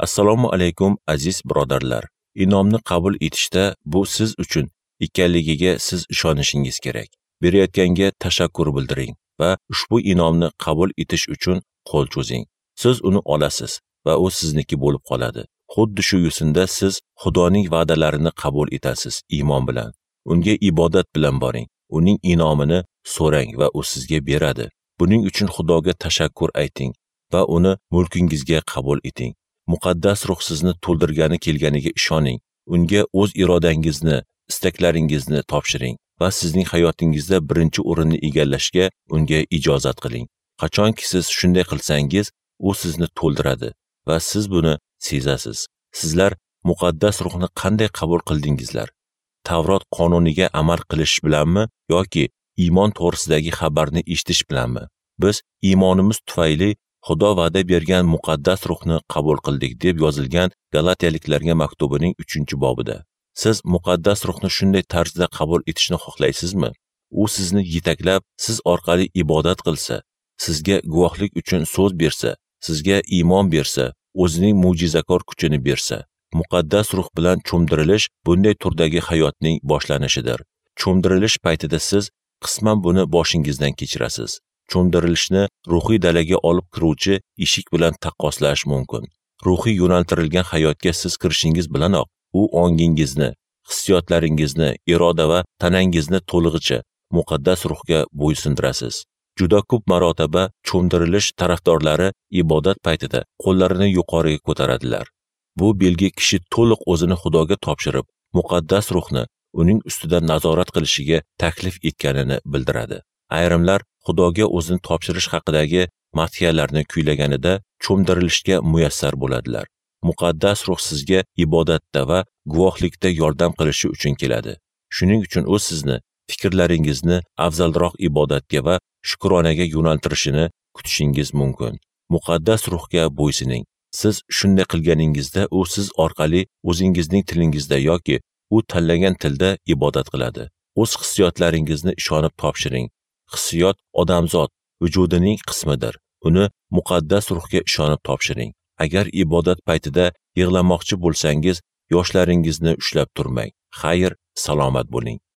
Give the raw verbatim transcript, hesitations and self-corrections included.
Assalomu alaykum aziz birodarlar. Inomni qabul etishda bu siz uchun ekanligiga siz ishonishingiz kerak. Berayotganga tashakkur bildiring va ushbu inomni qabul etish uchun qo'l cho'zing. Siz uni olasiz va u sizniki bo'lib qoladi. Xuddi shu yo'sinda siz Xudoning va'dalarini qabul etasiz iymon bilan. Unga ibodat bilan boring. Uning inomini so'rang va u sizga beradi. Buning uchun Xudoga tashakkur ayting va uni mulkingizga qabul eting. Muqaddas ruh sizni to'ldirgani kelganiga ishoning. Unga o'z irodangizni, istaklaringizni topshiring va sizning hayotingizda birinchi o'rinni egallashga unga ijozat qiling. Qachonki siz shunday qilsangiz, u sizni to'ldiradi va siz buni sezasiz. Sizlar muqaddas ruhni qanday qabul qildingizlar? Tavrot qonuniga amal qilish bilanmi yoki iymon to'g'risidagi xabarni eshitish bilanmi? Biz iymonimiz tufayli Xudo va'da bergan muqaddas ruhni qabul qildik deb yozilgan Galatiyaliklarga maktubining uchinchi bobida. Siz muqaddas ruhni shunday tarzda qabul etishni xohlaysizmi? U sizni yetaklab, siz orqali ibodat qilsa, sizga guvohlik uchun so'z bersa, sizga iymon bersa, o'zining mo'jizakor kuchini bersa. Muqaddas ruh bilan cho'mdirilish bunday turdagi hayotning boshlanishidir. Cho'mdirilish paytida siz qisman buni boshingizdan kechirasiz. Cho'mdirilishni ruhiy dalaga olib kiruvchi eshik bilan taqqoslash mumkin. Ruhiy yo'naltirilgan hayotga siz kirishingiz bilanoq u ongingizni, hissiyotlaringizni, iroda va tanangizni to'lig'icha muqaddas ruhga bo'ysundirasiz. Juda ko'p marotaba cho'mdirilish tarafdorlari ibodat paytida qo'llarini yuqoriga ko'taradilar. Bu belgi kishi to'liq o'zini Xudoga topshirib, muqaddas ruhni uning ustidan nazorat qilishiga taklif etganini bildiradi. Ayrimlar Xudoga o'zini topshirish haqidagi madhiyalarni kuylaganida cho'mdirilishga muyassar bo'ladilar. Muqaddas ruh sizga ibodatda va guvohlikda yordam qilishi uchun keladi. Shuning uchun u sizni fikrlaringizni afzalroq ibodatga va shukronaga yo'naltirishini kutishingiz mumkin. Muqaddas ruhga bo'ysuning. Siz shunday qilganingizda u siz orqali o'zingizning tilingizda yoki u tanlagan tilda ibodat qiladi. O'z hissiyotlaringizni ishonib topshiring. Hissiyot odamzod vujudining qismidir. Uni muqaddas ruhga ishonib topshiring. Agar ibodat paytida yig'lamoqchi bo'lsangiz, yoshlaringizni ushlab turmang. Xayr, salomat bo'ling.